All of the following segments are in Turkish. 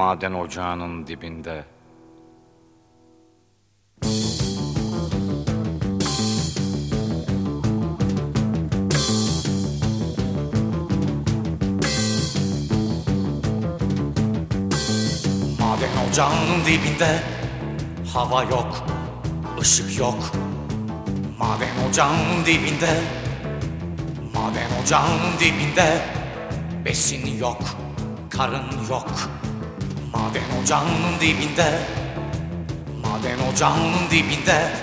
maden ocağının dibinde. Maden ocağının dibinde hava yok, ışık yok. Maden ocağının dibinde, maden ocağının dibinde besin yok, karın yok. Maden ocağının dibinde, maden ocağının dibinde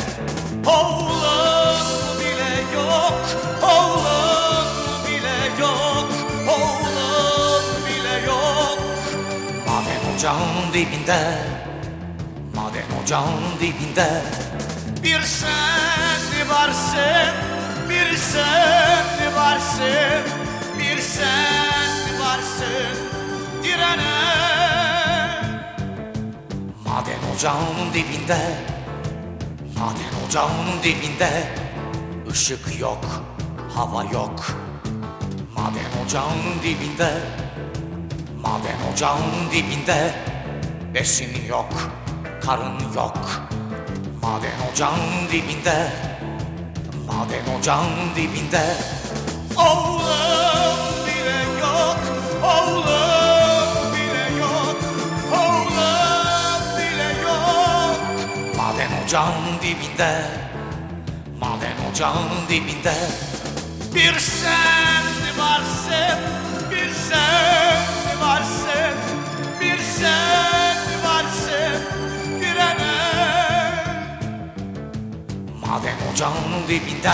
oğlun bile yok, oğlun bile yok, oğlun bile yok. Maden ocağının dibinde, maden ocağının dibinde bir sen varsın, bir sen varsın, bir sen varsın direnen. Maden ocağının dibinde, maden ocağının dibinde ışık yok, hava yok. Maden ocağının dibinde, maden ocağının dibinde besin yok, karın yok. Maden ocağının dibinde, maden ocağının dibinde oğlum bile yok, oğlum bile yok, oğlum bile yok. Maden ocağının dibinde, maden ocağının dibinde bir sen varsın, bir sen varsın, bir sen varsın direnen. Maden ocağının dibinde.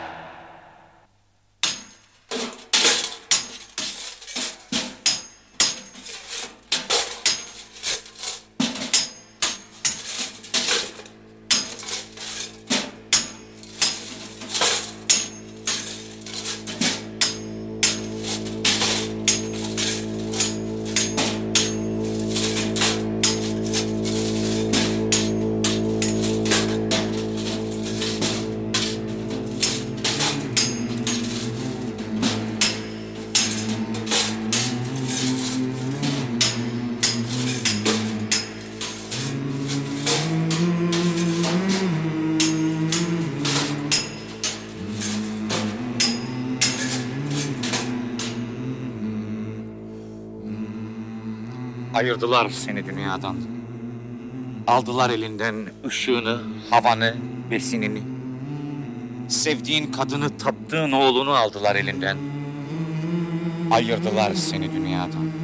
Ayırdılar seni dünyadan. Aldılar elinden ışığını, havanı, besinini. Sevdiğin kadını, taptığın oğlunu aldılar elinden. Ayırdılar seni dünyadan.